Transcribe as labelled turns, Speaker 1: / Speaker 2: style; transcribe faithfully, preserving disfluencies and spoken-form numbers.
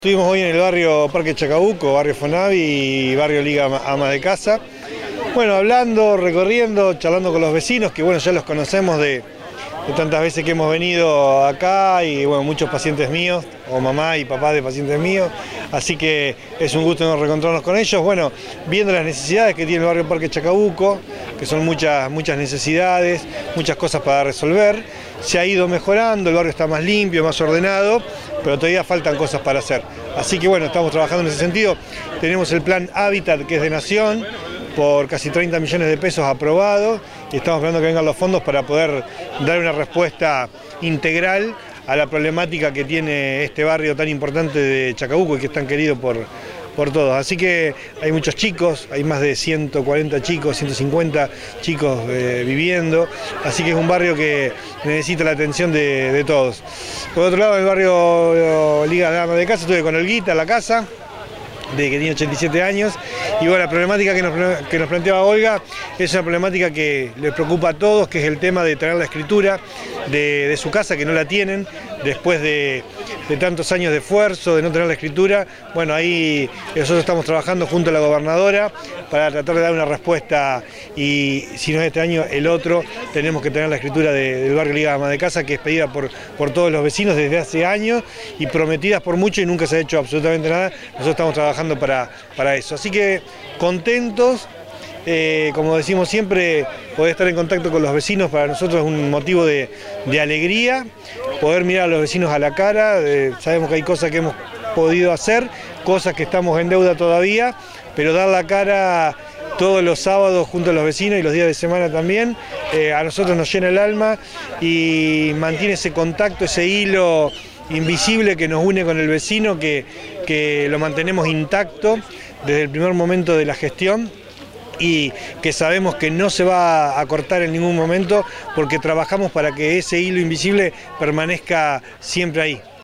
Speaker 1: Estuvimos hoy en el barrio Parque Chacabuco, barrio Fonavi y barrio Liga Ama de Casa. Bueno, hablando, recorriendo, charlando con los vecinos, que bueno, ya los conocemos de, de tantas veces que hemos venido acá y bueno, muchos pacientes míos, o mamá y papá de pacientes míos, así que es un gusto reencontrarnos con ellos. Bueno, viendo las necesidades que tiene el barrio Parque Chacabuco, que son muchas, muchas necesidades, muchas cosas para resolver. Se ha ido mejorando, el barrio está más limpio, más ordenado, pero todavía faltan cosas para hacer. Así que bueno, estamos trabajando en ese sentido. Tenemos el plan Hábitat, que es de Nación, por casi treinta millones de pesos aprobado, y estamos esperando que vengan los fondos para poder dar una respuesta integral a la problemática que tiene este barrio tan importante de Chacabuco y que es tan querido por, por todos. Así que hay muchos chicos, hay más de ciento cuarenta chicos, ciento cincuenta chicos eh, viviendo, así que es un barrio que necesita la atención de, de todos. Por otro lado, en el barrio Liga Ama de Casa, estuve con Olguita en la casa, de que tiene ochenta y siete años, y bueno, la problemática que nos, que nos planteaba Olga es una problemática que les preocupa a todos, que es el tema de tener la escritura de, de su casa, que no la tienen, después de, de tantos años de esfuerzo, de no tener la escritura. Bueno, ahí nosotros estamos trabajando junto a la gobernadora para tratar de dar una respuesta, y si no es este año, el otro, tenemos que tener la escritura de, del barrio Liga Ama de Casa, que es pedida por, por todos los vecinos desde hace años y prometidas por mucho y nunca se ha hecho absolutamente nada. Nosotros estamos trabajando Para, para eso. Así que contentos, eh, como decimos siempre, poder estar en contacto con los vecinos para nosotros es un motivo de, de alegría, poder mirar a los vecinos a la cara. Eh, sabemos que hay cosas que hemos podido hacer, cosas que estamos en deuda todavía, pero dar la cara todos los sábados junto a los vecinos y los días de semana también, eh, a nosotros nos llena el alma y mantiene ese contacto, ese hilo invisible que nos une con el vecino, que, que lo mantenemos intacto desde el primer momento de la gestión y que sabemos que no se va a cortar en ningún momento porque trabajamos para que ese hilo invisible permanezca siempre ahí.